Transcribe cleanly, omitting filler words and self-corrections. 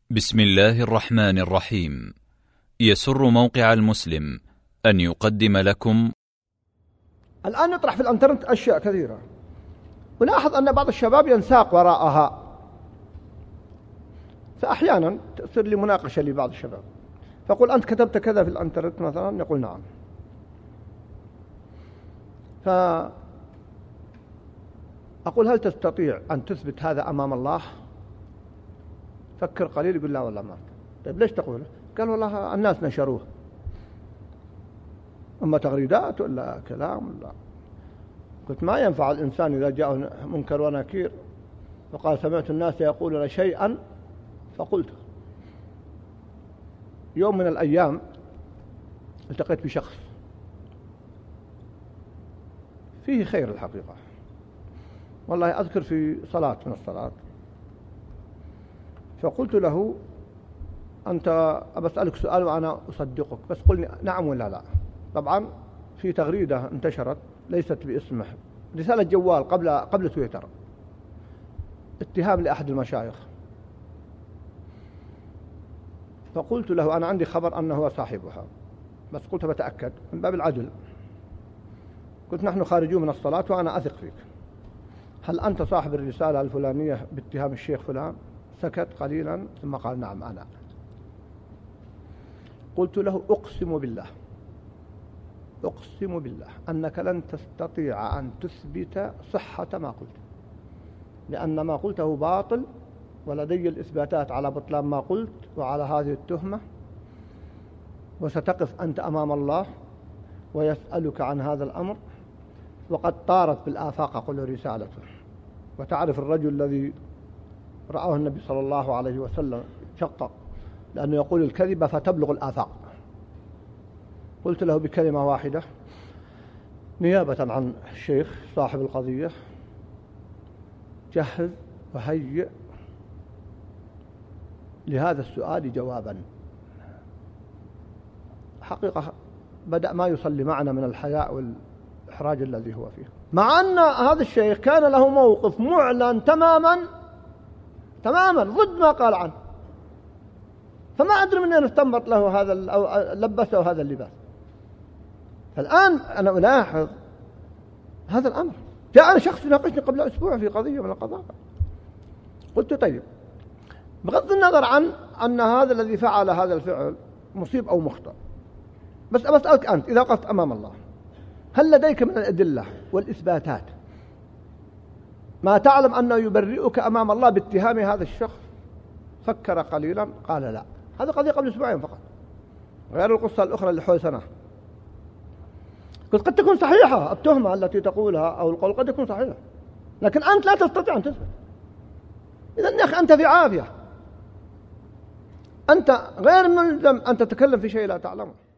بسم الله الرحمن الرحيم. يسر موقع المسلم أن يقدم لكم. الآن يطرح في الانترنت أشياء كثيرة، ولاحظ أن بعض الشباب ينساق وراءها، فأحيانا تصير لي مناقشة لبعض الشباب، فأقول أنت كتبت كذا في الانترنت مثلا، يقول نعم، فأقول هل تستطيع أن تثبت هذا أمام الله؟ فكر قليل، يقول لا والله ما. طيب ليش تقوله؟ قال والله الناس نشروه، أما تغريدات ولا كلام ولا. قلت ما ينفع الإنسان إذا جاءه منكر ونكير وقال سمعت الناس يقولون شيئا فقلته. يوم من الأيام التقيت بشخص فيه خير الحقيقة، والله أذكر في صلاة من الصلاة، فقلت له أنت أسألك سؤال وأنا أصدقك، بس قل نعم ولا لا. طبعا في تغريدة انتشرت ليست باسمه، رسالة جوال قبل تويتر، اتهام لأحد المشايخ، فقلت له أنا عندي خبر أنه هو صاحبها، بس قلت بتأكد من باب العدل. قلت نحن خارجون من الصلاة وأنا أثق فيك، هل أنت صاحب الرسالة الفلانية باتهام الشيخ فلان؟ سكت قليلا ثم قال نعم أنا. قلت له أقسم بالله أنك لن تستطيع أن تثبت صحة ما قلت، لأن ما قلته باطل، ولدي الإثباتات على بطلان ما قلت وعلى هذه التهمة، وستقف أنت أمام الله ويسألك عن هذا الأمر، وقد طارت بالآفاق أقول رسالته. وتعرف الرجل الذي رآه النبي صلى الله عليه وسلم شق، لأنه يقول الكذبة فتبلغ الآفاق. قلت له بكلمة واحدة نيابة عن الشيخ صاحب القضية، جهز وهيئ لهذا السؤال جوابا. حقيقة بدأ ما يصلي معنا من الحياء والإحراج الذي هو فيه، مع أن هذا الشيخ كان له موقف معلن تماما ضد ما قال عنه، فما أدري من أين استنبط له هذا أو لبسه هذا اللباس. فالآن أنا ألاحظ هذا الأمر. جاءني شخص يناقشني قبل أسبوع في قضية من القضايا، قلت طيب بغض النظر عن أن هذا الذي فعل هذا الفعل مصيب أو مخطئ، بس أسألك أنت إذا وقفت أمام الله هل لديك من الأدلة والإثباتات ما تعلم أنه يبرئك أمام الله باتهام هذا الشخص؟ فكر قليلا قال لا. هذا قضية قبل أسبوعين فقط، غير القصة الأخرى اللي حول سنة. قلت قد تكون صحيحة التهمة التي تقولها أو القول، قد يكون صحيح، لكن أنت لا تستطيع أن تثبت. إذن يا أخي أنت في عافية، أنت غير ملزم أن تتكلم في شيء لا تعلمه.